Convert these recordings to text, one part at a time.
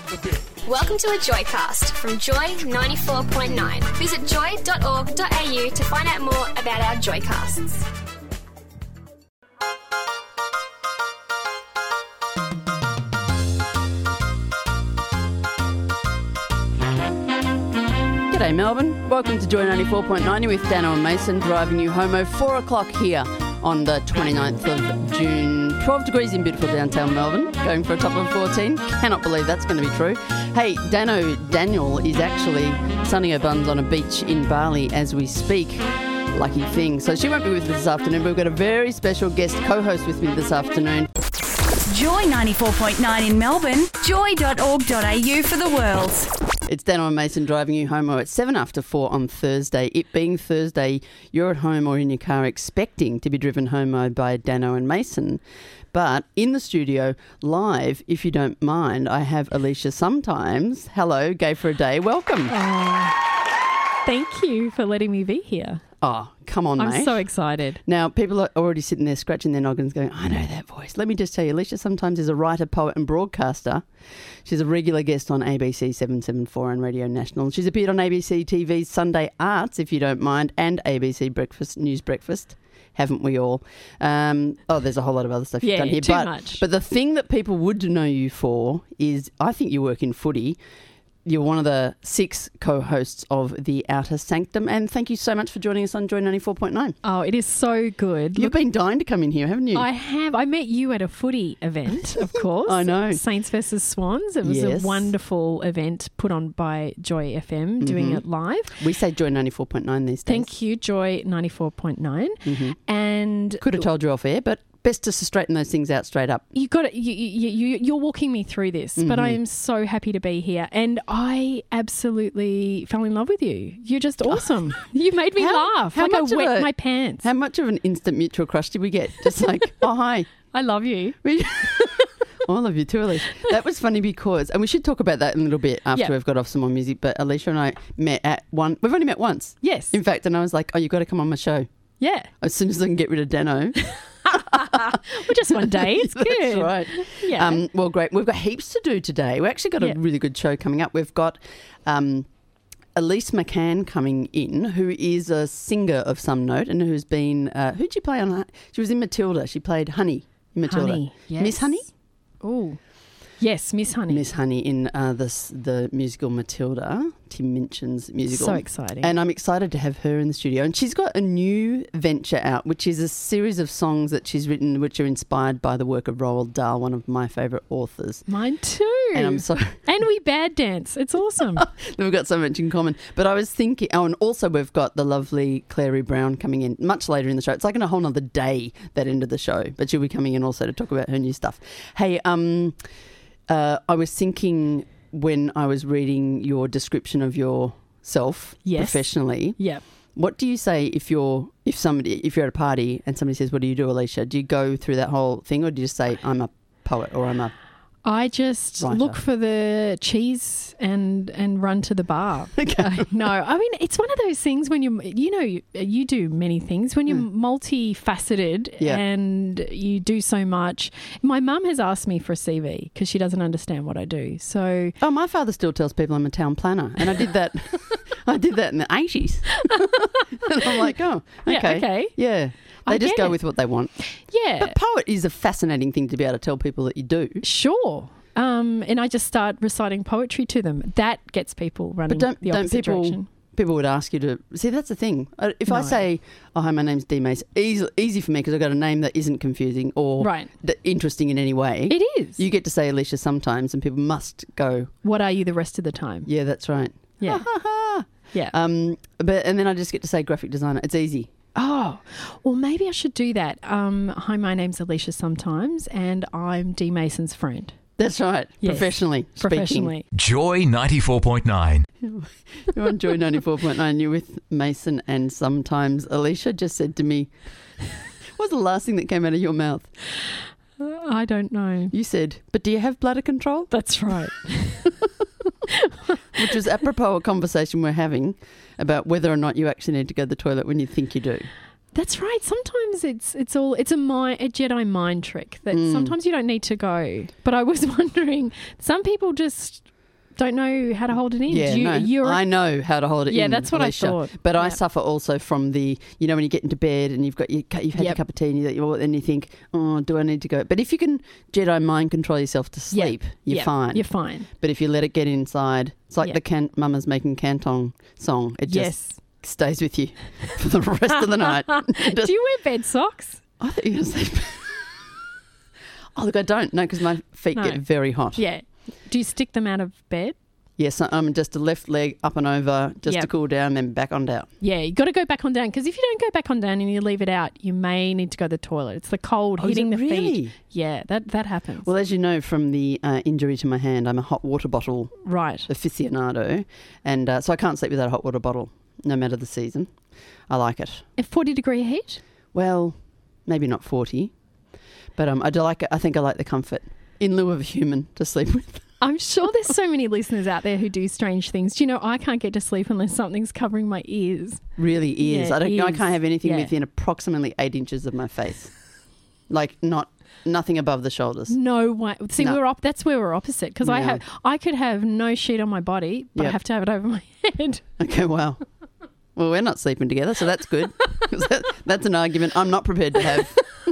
Welcome to a Joycast from Joy 94.9. Visit joy.org.au to find out more about our Joycasts. G'day Melbourne, welcome to Joy 94.9. You're with Dano and Mason driving you homo 4 o'clock here on the 29th of June. 12 degrees in beautiful downtown Melbourne, going for a top of 14. Cannot believe that's going to be true. Hey, Daniel is actually sunning her buns on a beach in Bali as we speak. Lucky thing. So she won't be with us this afternoon, but we've got a very special guest co-host with me this afternoon. Joy 94.9 in Melbourne, joy.org.au for the world. It's Dano and Mason driving you homo at 7 after 4 on Thursday. It being Thursday, you're at home or in your car expecting to be driven homo by Dano and Mason. But in the studio, live, if you don't mind, I have Alicia Sometimes. Hello, Gay for a Day. Welcome. Thank you for letting me be here. Oh, come on, mate. I'm so excited. Now, people are already sitting there scratching their noggins going, I know that voice. Let me just tell you, Alicia Sometimes is a writer, poet and broadcaster. She's a regular guest on ABC 774 and Radio National. She's appeared on ABC TV's Sunday Arts, if you don't mind, and ABC News Breakfast. Haven't we all? There's a whole lot of other stuff you've done here. Too much. But the thing that people would know you for is, I think you work in footy. You're one of the 6 co-hosts of The Outer Sanctum, and thank you so much for joining us on Joy 94.9. Oh, it is so good. You've been dying to come in here, haven't you? I have. I met you at a footy event, of course. I know. Saints versus Swans. It was a wonderful event put on by Joy FM, doing it live. We say Joy 94.9 these days. Thank you, Joy 94.9. And could have told you off air, but best to straighten those things out straight up. You got it. You're walking me through this, but I am so happy to be here, and I absolutely fell in love with you. You're just awesome. You made me laugh. How like much I wet my pants. How much of an instant mutual crush did we get? Just like, oh hi, I love you. I love you too, Alicia. That was funny because, and we should talk about that in a little bit after we've got off some more music. But Alicia and I met at one. We've only met once. Yes. In fact, and I was like, oh, you've got to come on my show. Yeah. As soon as I can get rid of Dano. Well, just one day. It's good. That's right. Yeah. Well, great. We've got heaps to do today. We've actually got a really good show coming up. We've got Elise McCann coming in, who is a singer of some note and who's been... who'd she play on? She was in Matilda. She played Honey in Matilda. Honey, yes. Miss Honey? Oh, yes, Miss Honey. Miss Honey in the musical Matilda, Tim Minchin's musical. So exciting. And I'm excited to have her in the studio. And she's got a new venture out, which is a series of songs that she's written which are inspired by the work of Roald Dahl, one of my favourite authors. Mine too. And I'm so... And we bad dance. It's awesome. We've got so much in common. But I was thinking... Oh, and also we've got the lovely Clary Brown coming in much later in the show. It's like in a whole nother day, that end of the show. But she'll be coming in also to talk about her new stuff. Hey, I was thinking when I was reading your description of yourself professionally. Yeah. What do you say if you're at a party and somebody says, "What do you do, Alicia?" Do you go through that whole thing, or do you just say, "I'm a poet" or "I'm a"? I just writer? Look for the cheese and run to the bar. Okay. No, I mean, it's one of those things when you do many things. When you're multifaceted and you do so much. My mum has asked me for a CV because she doesn't understand what I do. So, my father still tells people I'm a town planner, and I did that. I did that in the 80s. And I'm like, oh, okay. Yeah. They just go with what they want. Yeah. But poet is a fascinating thing to be able to tell people that you do. Sure. And I just start reciting poetry to them. That gets people running the opposite direction. People would ask you to... See, that's the thing. If I say, oh, hi, my name's D. Mace, easy for me because I've got a name that isn't confusing or interesting in any way. It is. You get to say Alicia sometimes and people must go... What are you the rest of the time? Yeah, that's right. Yeah. Ha, ha, ha. Yeah. And then I just get to say graphic designer. It's easy. Oh, well, maybe I should do that. Hi, my name's Alicia Sometimes, and I'm D. Mason's friend. That's right. Yes. Professionally. Joy 94.9. You're on Joy 94.9. You're with Mason and Sometimes. Alicia just said to me, what was the last thing that came out of your mouth? I don't know. You said, but do you have bladder control? That's right. Which is apropos a conversation we're having about whether or not you actually need to go to the toilet when you think you do. That's right. Sometimes it's a Jedi mind trick that sometimes you don't need to go. But I was wondering, some people just don't know how to hold it in. Yeah, I know how to hold it in. Yeah, that's what Alicia. I thought. But I suffer also from the, when you get into bed and you've had your cup of tea and you think, oh, do I need to go? But if you can Jedi mind control yourself to sleep, you're fine. You're fine. But if you let it get inside, it's like the Mama's Making Canton song. It just stays with you for the rest of the night. Do you wear bed socks? I thought you were going to say... Oh, look, I don't. No, because my feet get very hot. Yeah. Do you stick them out of bed? Yes, just a left leg up and over just to cool down, then back on down. Yeah, you got to go back on down, because if you don't go back on down and you leave it out, you may need to go to the toilet. It's the cold hitting the feet. Yeah, that happens. Well, as you know from the injury to my hand, I'm a hot water bottle aficionado, and so I can't sleep without a hot water bottle, no matter the season. I like it. At 40-degree heat? Well, maybe not 40, but I do like it. I think I like the comfort in lieu of a human to sleep with. I'm sure there's so many listeners out there who do strange things. Do you know, I can't get to sleep unless something's covering my ears. Really ears. Yeah, I can't have anything within approximately 8 inches of my face. Like nothing above the shoulders. No way. See, that's where we're opposite, because I could have no sheet on my body, but I have to have it over my head. Okay, wow. Well, we're not sleeping together, so that's good. That's an argument I'm not prepared to have.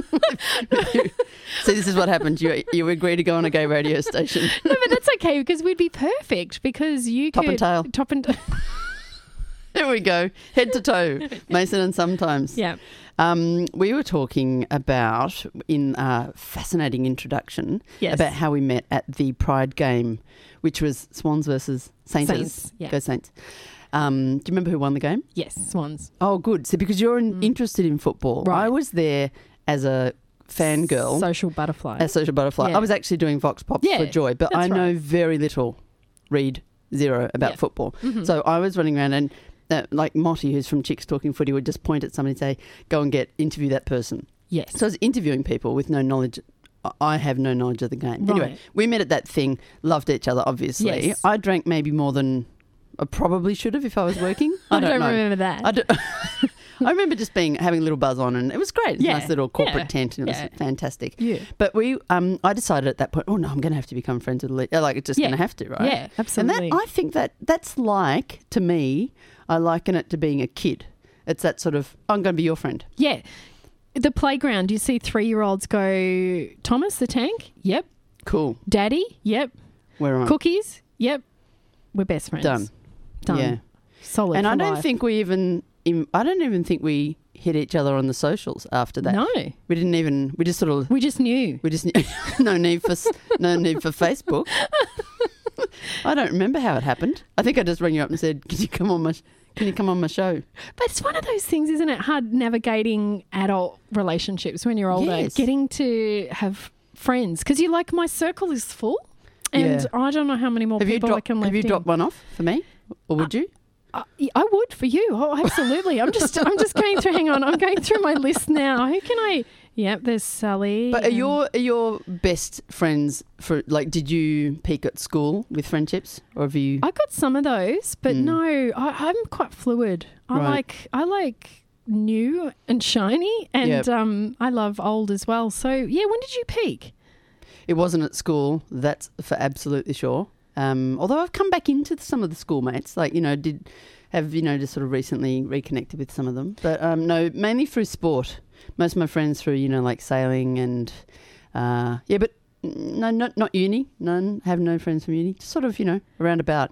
See, this is what happens. You agree to go on a gay radio station. No, but that's okay, because we'd be perfect, because you Top could... and tail. There we go. Head to toe. Mason and sometimes. Yeah. We were talking about, in a fascinating introduction, about how we met at the Pride game, which was Swans versus Saints. Go Saints. Do you remember who won the game? Yes, Swans. Oh, good. So because you're interested in football, right. I was there as a fangirl. Social butterfly. A social butterfly. Yeah. I was actually doing Vox Pops for Joy, but I know very little, read zero, about football. Mm-hmm. So I was running around and like Motty, who's from Chicks Talking Footy, would just point at somebody and say, go and interview that person. Yes. So I was interviewing people with no knowledge. I have no knowledge of the game. Right. Anyway, we met at that thing, loved each other, obviously. Yes. I drank maybe more than I probably should have if I was working. I don't remember that. I remember just having a little buzz on, and it was great. It was a nice little corporate tent, and it was fantastic. Yeah. But I decided at that point, oh no, I'm going to have to become friends with Lee. Like, it's just going to have to, right? Yeah, absolutely. And I think that's like, to me, I liken it to being a kid. It's that sort of, I'm going to be your friend. Yeah. The playground, you see 3-year-olds go, Thomas the Tank? Yep. Cool. Daddy? Yep. Where am I? Cookies? Yep. We're best friends. Done. Yeah. Solid. And I don't think we even hit each other on the socials after that. No. We didn't even, we just knew. We just knew. no need for Facebook. I don't remember how it happened. I think I just rang you up and said, can you come on my show? But it's one of those things, isn't it? Hard navigating adult relationships when you're older. Yes. Getting to have friends. Because you're like, my circle is full. And I don't know how many more people I can live in. Have you dropped one off for me? Or would you? I would for you. Oh, absolutely. I'm just going through. Hang on, I'm going through my list now. Who can I? Yep, there's Sally. But are your best friends for did you peak at school with friendships, or have you? I got some of those, but no, I'm quite fluid. I like new and shiny, and I love old as well. So yeah, when did you peak? It wasn't at school. That's for absolutely sure. Although I've come back into some of the schoolmates, just sort of recently reconnected with some of them. But no, mainly through sport. Most of my friends through, like sailing and, but no, not uni. None. Have no friends from uni. Just sort of, around about,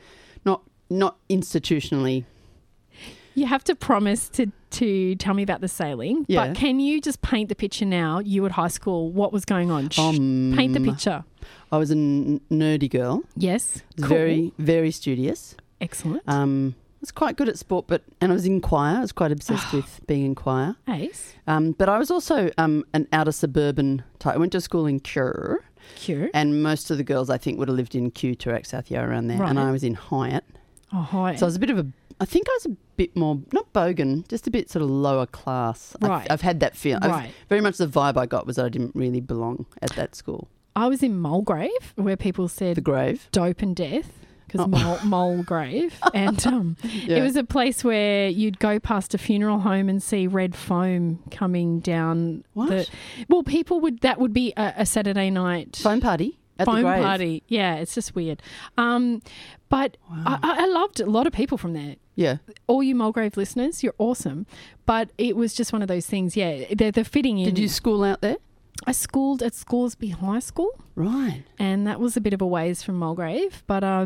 not institutionally. You have to promise to tell me about the sailing. Yeah. But can you just paint the picture now? You at high school, what was going on? Paint the picture. I was a nerdy girl. Yes. Cool. Very, very studious. Excellent. I was quite good at sport, and I was in choir. I was quite obsessed with being in choir. Ace. But I was also an outer suburban type. I went to school in Kew. And most of the girls, I think, would have lived in Kew, Toorak, South Yarra, around there. Right. And I was in Hyatt. Oh, Hyatt. So I was I think I was a bit more, not bogan, just a bit sort of lower class. Right. I've had that feeling. Right. Very much the vibe I got was that I didn't really belong at that school. I was in Mulgrave, where people said the grave, dope and death, because Mulgrave, and it was a place where you'd go past a funeral home and see red foam coming down. What? That would be a Saturday night foam party. At the foam grave? party. Yeah, it's just weird. But I loved a lot of people from there. Yeah. All you Mulgrave listeners, you're awesome. But it was just one of those things, they're fitting in. Did you school out there? I schooled at Scoresby High School. Right. And that was a bit of a ways from Mulgrave. But, I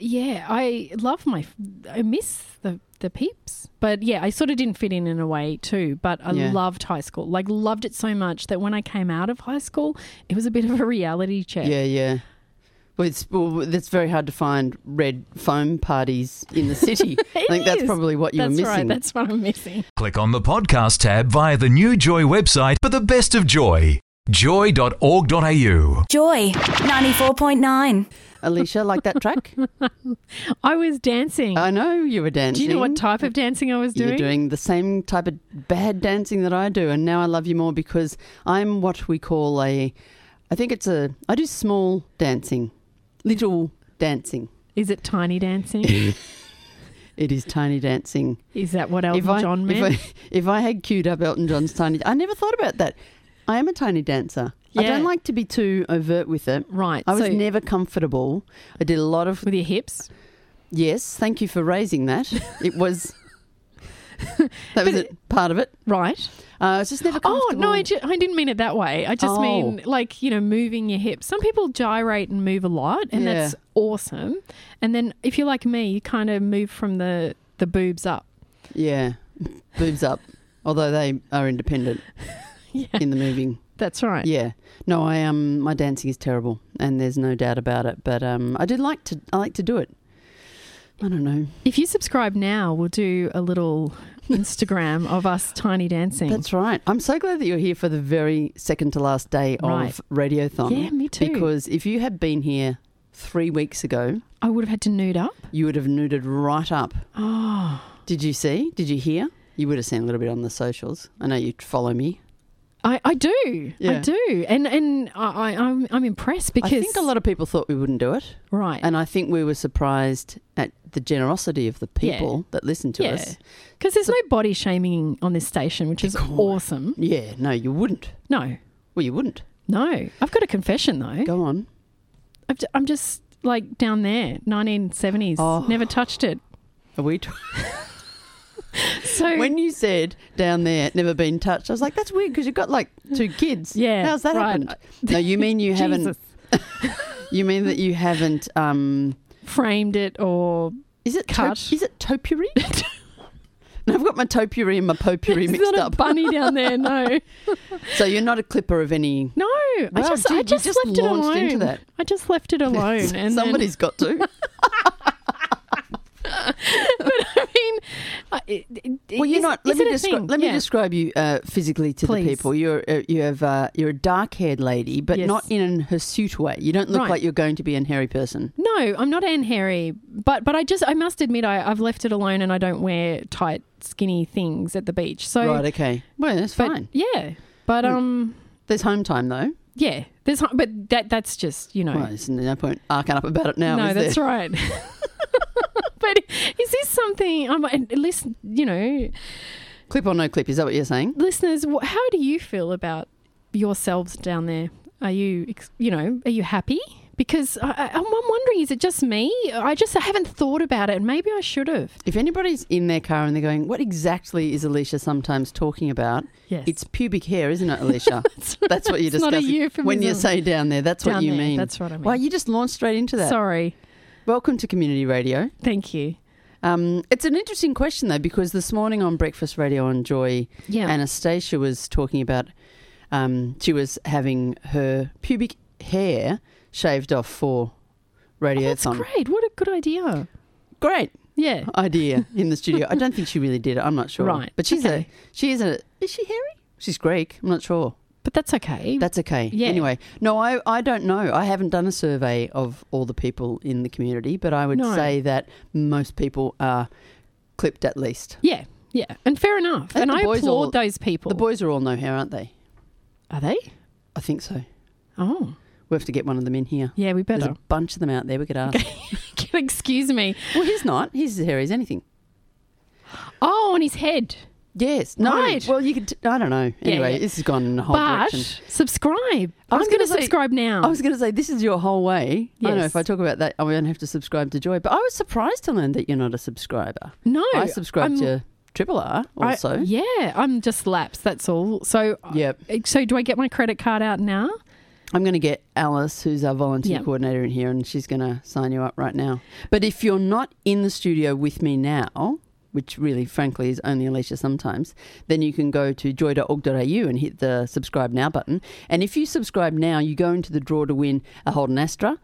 miss the peeps. But, I sort of didn't fit in a way too. But I loved high school. Like, loved it so much that when I came out of high school, it was a bit of a reality check. Yeah, yeah. Well, it's very hard to find red foam parties in the city. I think that's probably what you were missing. That's right. That's what I'm missing. Click on the podcast tab via the new Joy website for the best of Joy. Joy.org.au. Joy 94.9. Alicia, like that track? I was dancing. I know you were dancing. Do you know what type of dancing I was doing? You're doing the same type of bad dancing that I do, and now I love you more because I'm what we call I do small dancing. Little dancing. Is it tiny dancing? It is tiny dancing. Is that what Elton John meant? If I had queued up Elton John's tiny... I never thought about that. I am a tiny dancer. Yeah. I don't like to be too overt with it. Right. I was never comfortable. I did a lot of... With your hips? Yes. Thank you for raising that. It was... That was part of it. Right. It's just never comfortable. Oh, no, I didn't mean it that way. I just mean, moving your hips. Some people gyrate and move a lot, and that's awesome. And then if you're like me, you kind of move from the boobs up. Yeah, boobs up, although they are independent in the moving. That's right. Yeah. No, my dancing is terrible, and there's no doubt about it. But I like to do it. I don't know. If you subscribe now, we'll do a little Instagram of us tiny dancing. That's right. I'm so glad that you're here for the very second to last day of Radiothon. Yeah, me too. Because if you had been here 3 weeks ago... I would have had to nude up? You would have nuded right up. Oh. Did you see? Did you hear? You would have seen a little bit on the socials. I know you follow me. I do. Yeah. I do. And I'm impressed because... I think a lot of people thought we wouldn't do it. Right. And I think we were surprised at the generosity of the people that listen to us. Because there's no body shaming on this station, which is awesome. Yeah. No, you wouldn't. No. Well, you wouldn't. No. I've got a confession, though. Go on. I'm just like down there, 1970s. Oh. Never touched it. Are we... So when you said down there, never been touched, I was like, that's weird because you've got like 2 kids. Yeah. How's that happened? No, you mean you haven't. You mean that you haven't framed it or is it cut? Is it topiary? No, I've got my topiary and my potpourri mixed not up. A bunny down there, no. So you're not a clipper of any. No, well, I just left it alone. Into that. I just left it alone, and somebody's got to. But I mean, well, you're not. Let me describe you physically to the people. You're a dark-haired lady, but not in a hirsute way. You don't look like you're going to be an hairy person. No, I'm not Anne Hairy, but I must admit I've left it alone, and I don't wear tight, skinny things at the beach. So right, okay, well that's fine. Yeah, but there's home time though. Yeah, but that's just Well, there's no point arcing up about it now. No, is that's there? right. But is this something? Listen, clip or no clip? Is that what you're saying? Listeners, how do you feel about yourselves down there? Are you, are you happy? Because I'm wondering, is it just me? I haven't thought about it, and maybe I should have. If anybody's in their car and they're going, what exactly is Alicia sometimes talking about? Yes. It's pubic hair, isn't it, Alicia? That's what you're discussing. Not a euphemism. When you say down there, that's what you mean. That's what I mean. Well, you just launched straight into that. Sorry. Welcome to Community Radio. Thank you. It's an interesting question, though, because this morning on Breakfast Radio on Joy, Anastasia was talking about she was having her pubic hair shaved off for Radiothon. That's great. What a good idea. Great. Yeah. Idea in the studio. I don't think she really did it. I'm not sure. Right. But is she hairy? She's Greek. I'm not sure. But that's okay. That's okay. Yeah. Anyway, no, I don't know. I haven't done a survey of all the people in the community, but I would say that most people are clipped at least. Yeah, yeah. And fair enough. And I applaud those people. The boys are all no hair, aren't they? Are they? I think so. Oh. We have to get one of them in here. Yeah, we better. There's a bunch of them out there we could ask. Excuse me. Well, he's not. He's as hairy as anything. Oh, on his head. Yes. No. Right. Well, you could. I don't know. Anyway, yeah. this has gone in a whole But direction. subscribe. I was I'm going to gonna say- subscribe now. I was going to say, this is your whole way. I don't know Yes. if I talk about that, I won't have to subscribe to Joy. But I was surprised to learn that you're not a subscriber. No. I subscribe to Triple R also. I'm just lapsed, that's all. So, Yep. so do I get my credit card out now? I'm going to get Alice, who's our volunteer Yep. coordinator in here, and she's going to sign you up right now. But if you're not in the studio with me now, which really, frankly, is only Alicia sometimes, then you can go to joy.org.au and hit the subscribe now button. And if you subscribe now, you go into the draw to win a Holden Astra,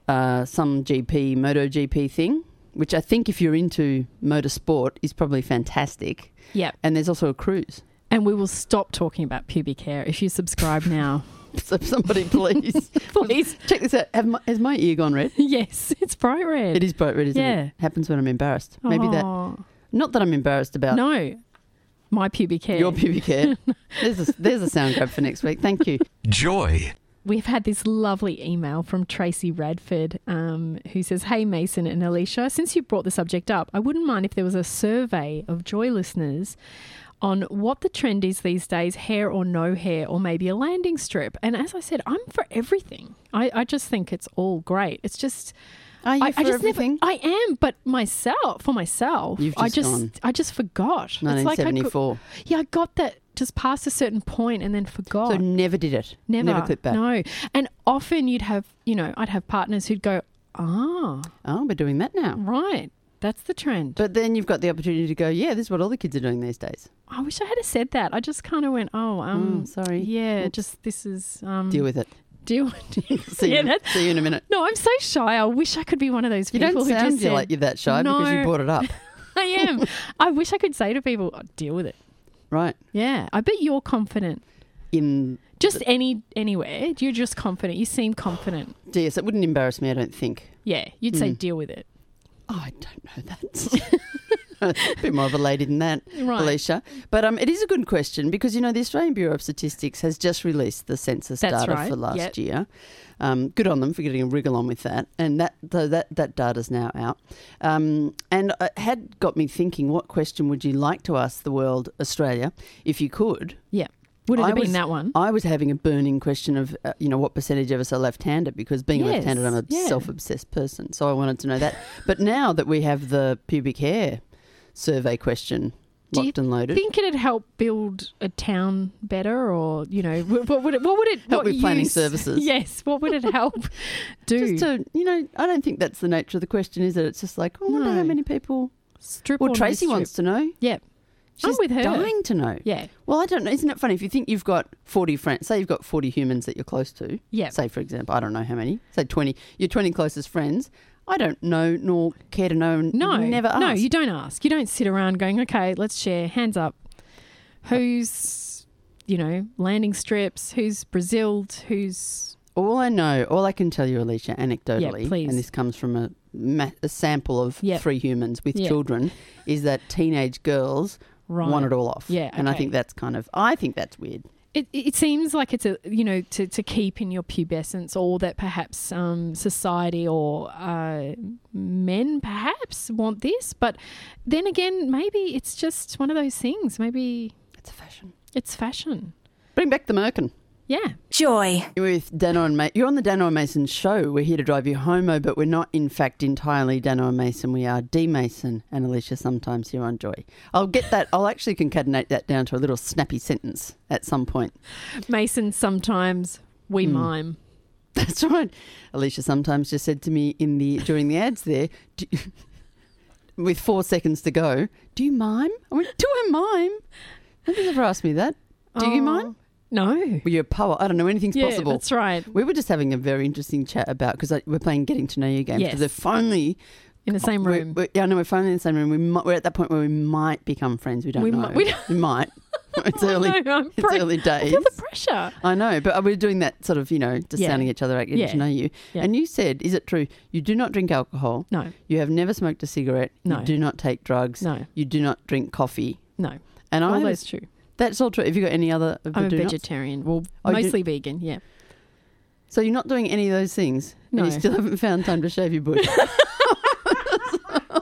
some GP, MotoGP thing, which I think if you're into motorsport is probably fantastic. Yep. And there's also a cruise. And we will stop talking about pubic hair if you subscribe now. So somebody please, Please. check this out. Has my ear gone red? Yes, it's bright red. It is bright red, isn't Yeah. it? Happens when I'm embarrassed. Maybe that. Oh, Not that I'm embarrassed about No, my pubic hair. your pubic hair. There's a sound grab for next week. Thank you. Joy. We've had this lovely email from Tracy Radford who says, "Hey Mason and Alicia, since you brought the subject up, I wouldn't mind if there was a survey of Joy listeners on what the trend is these days, hair or no hair, or maybe a landing strip." And as I said, I'm for everything. I just think it's all great. It's just... Are you for just everything? I am, but for myself, You've just gone. I just forgot. It's like 1974. I got that just past a certain point and then forgot. So never did it. Never clipped back. No. And often you'd have, I'd have partners who'd go, Oh, we're doing that now. right, that's the trend. But then you've got the opportunity to go, yeah, this is what all the kids are doing these days. I wish I had said that. I just kind of went, sorry. Yeah, Oops. just this is... Deal with it. Deal See you in a minute. No, I'm so shy. I wish I could be one of those You people don't who sound just said, like you're that shy because you "No." brought it up. I am. I wish I could say to people, deal with it. Right. Yeah, I bet you're confident. In Just anywhere, you're just confident. You seem confident. yes, it wouldn't embarrass me, I don't think. Yeah, you'd say deal with it. Oh, I don't know that. A bit more of a lady than that, Right. Alicia. But it is a good question because, the Australian Bureau of Statistics has just released the census That's data right. for last Yep. year. Good on them for getting a wriggle on with that. And that data's now out. And it had got me thinking, what question would you like to ask the world, Australia, if you could? Yeah. Would it I have been was- that one? I was having a burning question of, what percentage of us are left-handed, because being Yes, left-handed, I'm a yeah. self-obsessed person. So I wanted to know that. But now that we have the pubic hair survey question Do you locked and loaded, think it'd help build a town better, or what would it Help with planning use- services. Yes, what would it help do? just to, I don't think that's the nature of the question, is it? It's just like, I wonder No. how many people. Strip Well, or no Tracy strip? wants to know. Yeah, She's I'm with her. dying to know. Yeah, Well, I don't know. Isn't it funny if you think you've got 40 friends? Say you've got 40 humans that you're close to. yeah. Say, for example, I don't know how many. Say 20. Your 20 closest friends. I don't know nor care to know. And No, never ask. no, you don't ask. You don't sit around going, okay, let's share. Hands up. Who's, landing strips? Who's Braziled? Who's All I know, all I can tell you, Alicia, anecdotally, Yeah, please. and this comes from a sample of Yep. 3 humans with Yeah. children, is that teenage girls right? want it all off. Yeah, And I okay. think that's weird. It seems like it's to keep in your pubescence, or that perhaps society or men perhaps want this, but then again, maybe it's just one of those things. Maybe It's a fashion. it's fashion. Bring back the Merkin. Yeah. Joy. You're with Dano and Mason. You're on the Dano and Mason show. We're here to drive you homo, but we're not, in fact, entirely Dano and Mason. We are D. Mason and Alicia sometimes here on Joy. I'll get that. I'll actually concatenate that down to a little snappy sentence at some point. Mason, sometimes we mime. That's right. Alicia sometimes just said to me during the ads there, with 4 seconds to go, do you mime? I went, do I mime? Nobody's ever asked me that. Do you mime? No. Well, you're a poet. I don't know. Anything's Yeah, possible. that's right. We were just having a very interesting chat about, because we're playing Getting to Know You games. Yes. Because they're finally In the same room. I know we're finally in the same room. We're at that point where we might become friends. We don't We know. might- we don't- We might. It's Oh, early. no, I'm It's early I days. feel the pressure. I know, but we're doing that sort of, just Yeah. sounding each other out, getting Yeah. to know you. Yeah. And you said, is it true, you do not drink alcohol? No. You have never smoked a cigarette? No. You do not take drugs? No. You do not drink coffee? No. And All I that's true. That's all true. Have you got any other of the I'm a do-nots? vegetarian. Well, Oh, you do- mostly vegan, yeah. So you're not doing any of those things? No. And you still haven't found time to shave your bush?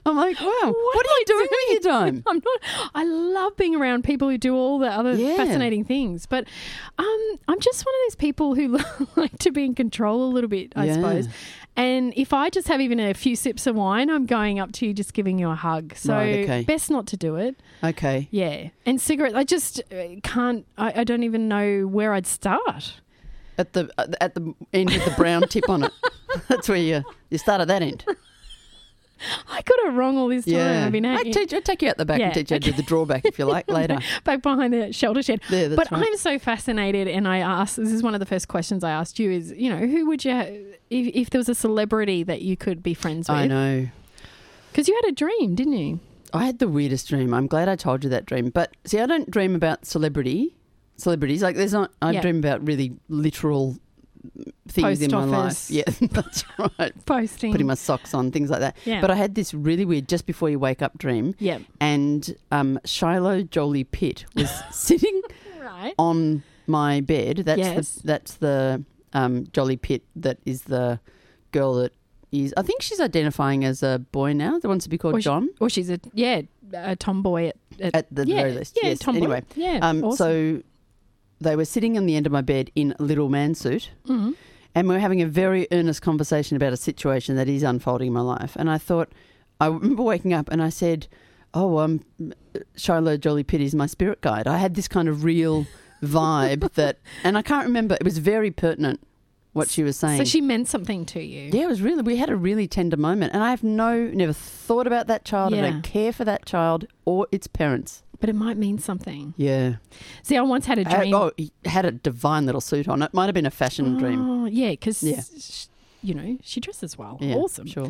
I'm like, wow, what are you doing with your time? I'm not. I love being around people who do all the other fascinating things, but I'm just one of those people who like to be in control a little bit, I suppose. And if I just have even a few sips of wine, I'm going up to you, just giving you a hug. So best not to do it. Okay. Yeah. And cigarettes, I just can't. I don't even know where I'd start. At the end with the brown tip on it. That's where you start at that end. I got it wrong all this time. Yeah. I've been I'll take you out the back and teach you to do the drawback if you like later. Back behind the shelter shed. Yeah, that's right. I'm so fascinated, and I asked, this is one of the first questions I asked you is, who would you, if there was a celebrity that you could be friends with? I know. Because you had a dream, didn't you? I had the weirdest dream. I'm glad I told you that dream. But see, I don't dream about celebrities. Like I dream about really literal things in my life. Yeah, that's right. Posting. Putting my socks on, things like that. Yeah. But I had this really weird just before you wake up dream. Yeah. And Shiloh Jolie Pitt was sitting on my bed. That's the Jolie Pitt that is the girl that is, I think she's identifying as a boy now that wants to be called John. Or she's a tomboy at the very least. Yeah, yes. tomboy. Anyway. Yeah, awesome. So they were sitting on the end of my bed in a little man suit, and we were having a very earnest conversation about a situation that is unfolding in my life. And I remember waking up and I said, Shiloh Jolie Pitt is my spirit guide. I had this kind of real vibe and I can't remember, it was very pertinent what she was saying. So she meant something to you. Yeah, we had a really tender moment. And I have never thought about that child. I don't care for that child or its parents. But it might mean something. Yeah. See, I once had a dream. He had a divine little suit on. It might have been a fashion dream. Oh, yeah, because, she dresses well. Yeah, awesome. Sure.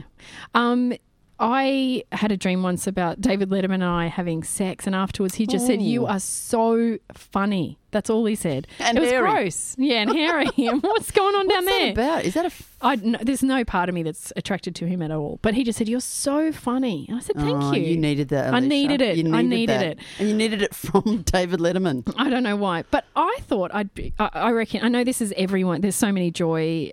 I had a dream once about David Letterman and I having sex, and afterwards he just said, "You are so funny." That's all he said. And it was hairy. Gross. Yeah, and hairy. And what's going on down there? What's that about? Is that there's no part of me that's attracted to him at all. But he just said, "You're so funny." And I said, "Thank you." You needed that, Alicia. I needed it. You I needed it. And you needed it from David Letterman. I don't know why. But I thought I reckon, I know this is everyone. There's so many Joy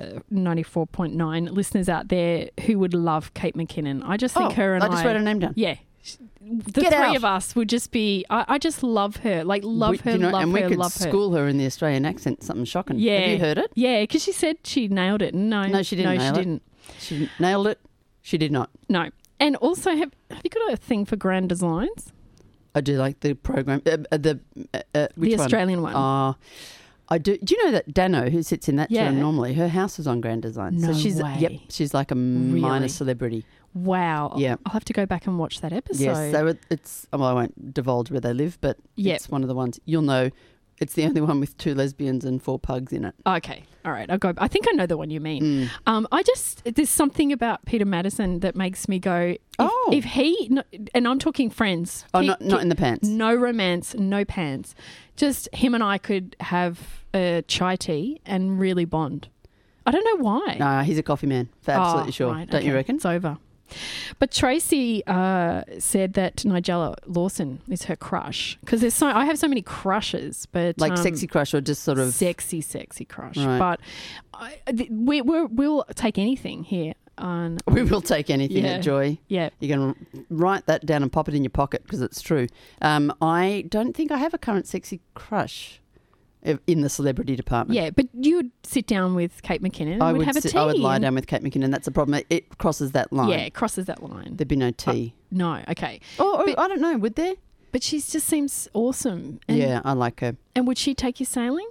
94.9 listeners out there who would love Kate McKinnon. I just think her and I just wrote her name down. Yeah. The three of us would just be, I just love her. Like, love her. And we could school her in the Australian accent, something shocking. Yeah. Have you heard it? Yeah, because she said she nailed it. No, she didn't nail it. She nailed it. She did not. No. And also, have you got a thing for Grand Designs? I do like the program. The Australian one. I do. Do you know that Dano, who sits in that chair normally, her house is on Grand Design? No so she's way. Yep, she's like a minor celebrity. Wow. Yeah. I'll have to go back and watch that episode. Yes, so it's, I won't divulge where they live, but it's one of the ones. You'll know it's the only one with 2 lesbians and 4 pugs in it. Okay. All right. I'll go. I think I know the one you mean. There's something about Peter Madison that makes me go, if he, and I'm talking friends. Not in the pants. No romance, no pants. Just him and I could have a chai tea and really bond. I don't know why. No, he's a coffee man, for absolutely sure. Right, don't you reckon? It's over. But Tracy said that Nigella Lawson is her crush because I have so many crushes, but like sexy crush or just sort of sexy crush. Right. But we'll take anything here. We will take anything at Joy. Yeah, you can write that down and pop it in your pocket because it's true. I don't think I have a current sexy crush in the celebrity department. Yeah, but you would sit down with Kate McKinnon and we'd have a tea. I would lie down with Kate McKinnon. That's the problem. It crosses that line. Yeah, it crosses that line. There'd be no tea. No, okay. I don't know. Would there? But she just seems awesome. Yeah, I like her. And would she take you sailing?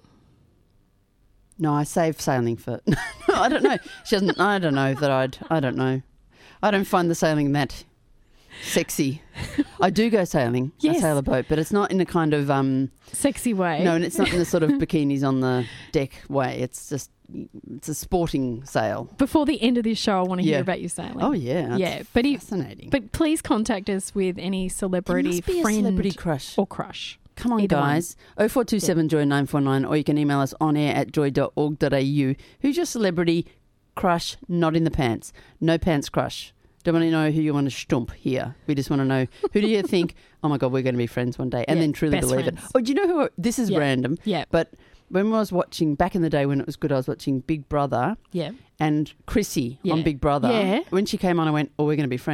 No, I save sailing for... No, I don't know. She doesn't... I don't know that I don't know. I don't find the sailing that sexy. I do go sailing. Yes. I sail a boat, but it's not in a kind of... sexy way. No, and it's not in the sort of bikinis on the deck way. It's just... It's a sporting sail. Before the end of this show, I want to hear about your sailing. Oh, yeah. That's but fascinating. But please contact us with any celebrity friend. A celebrity crush. Or crush. Come on, guys. 0427 Joy 949, or you can email us on air at joy.org.au. Who's your celebrity crush not in the pants? No pants crush. Don't want to know who you want to stump here. We just want to know who do you think, oh my God, we're going to be friends one day, and then truly believe it. Oh, do you know who? This is random. Yeah. But when I was watching, back in the day when it was good, I was watching Big Brother. Yeah. And Chrissy on Big Brother. Yeah. When she came on, I went, oh, we're going to be friends.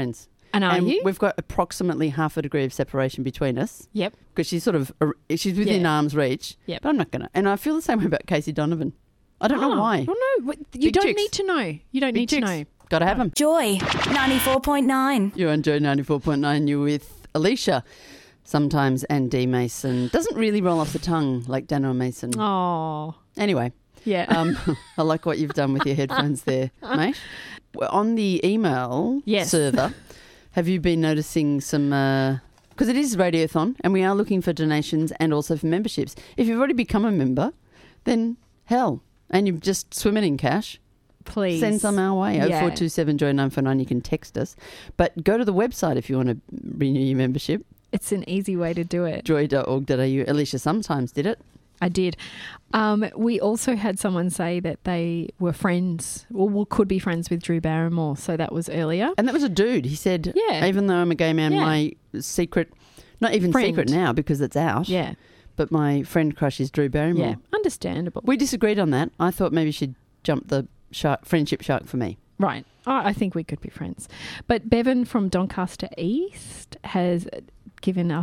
And are you? We've got approximately half a degree of separation between us. Yep. Because she's within arm's reach. Yep. But I'm not going to. And I feel the same way about Casey Donovan. I don't know why. Well, no, you Big don't chicks. need to know. You don't Big need chicks. to know. Got to have them. Joy 94.9. You're on Joy 94.9. You're with Alicia sometimes and Dee Mason. Doesn't really roll off the tongue like Dano and Mason. Oh. Anyway. Yeah. I like what you've done with your headphones there, mate. On the email server, have you been noticing some... Because it is Radiothon and we are looking for donations and also for memberships. If you've already become a member, then hell, and you're just swimming in cash, please send some our way. 0427 Joy 949. You can text us. But go to the website if you want to renew your membership. It's an easy way to do it. Joy.org.au. Alicia sometimes did it. I did. We also had someone say that they were friends, or could be friends with Drew Barrymore. So that was earlier. And that was a dude. He said, even though I'm a gay man, my secret, not even secret now because it's out. Yeah. But my friend crush is Drew Barrymore. Yeah, understandable. We disagreed on that. I thought maybe she'd jump the friendship shark for me. Right. I think we could be friends. But Bevan from Doncaster East has given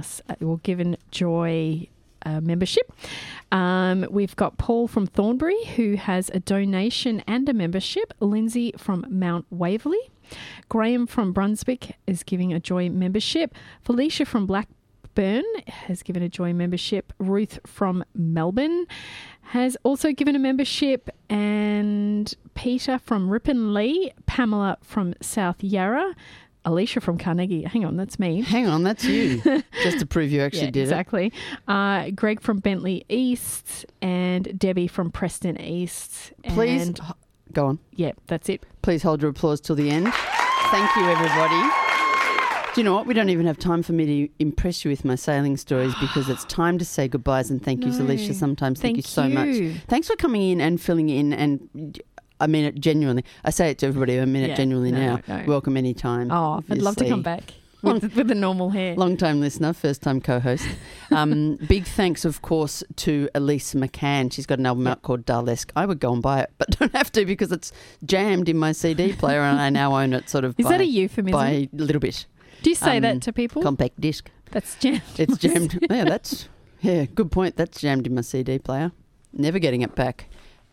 Joy membership. We've got Paul from Thornbury who has a donation and a membership. Lindsay from Mount Waverley. Graham from Brunswick is giving a Joy membership. Felicia from Blackburn has given a Joy membership. Ruth from Melbourne has also given a membership, and Peter from Ripon Lee, Pamela from South Yarra, Alicia from Carnegie. Hang on, that's me. Hang on, that's you. Just to prove you actually did exactly. Greg from Bentley East and Debbie from Preston East. Please, go on. Yeah, that's it. Please hold your applause till the end. Thank you, everybody. Do you know what? We don't even have time for me to impress you with my sailing stories because it's time to say goodbyes and thank yous, Alicia. Sometimes thank you so much. Thanks for coming in and filling in, and I mean it genuinely. I say it to everybody. I mean it genuinely now. No. Welcome anytime. Oh, I'd love to come back with the normal hair. Long-time listener, first-time co-host. Big thanks, of course, to Elise McCann. She's got an album out called Darlesque. I would go and buy it, but don't have to because it's jammed in my CD player and I now own it Is that a euphemism? By a little bit. Do you say that to people? Compact disc. That's jammed. It's jammed. Good point. That's jammed in my CD player. Never getting it back.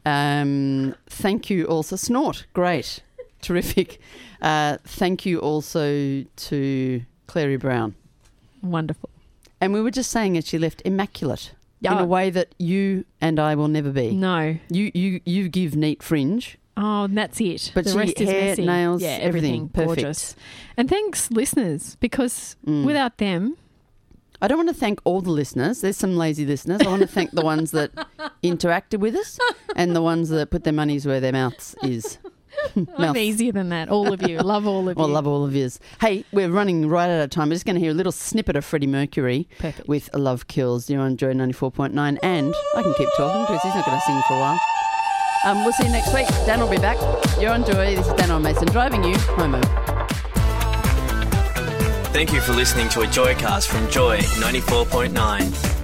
Thank you also. Snort. Great. Terrific. Thank you also to Clary Brown. Wonderful. And we were just saying that she left immaculate in a way that you and I will never be. No. You give neat fringe. Oh, and that's it. But the rest is hair, messy. nails, everything. Perfect. Gorgeous. And thanks, listeners, because without them... I don't want to thank all the listeners. There's some lazy listeners. I want to thank the ones that interacted with us and the ones that put their monies where their mouths is. I'm easier than that. All of you. Love all of you. Well, love all of yours. Hey, we're running right out of time. We're just going to hear a little snippet of Freddie Mercury with Love Kills. You're on Joy 94.9. And I can keep talking because he's not going to sing for a while. We'll see you next week. Dan will be back. You're on Joy. This is Dan Mason driving you home. Thank you for listening to a Joycast from Joy 94.9.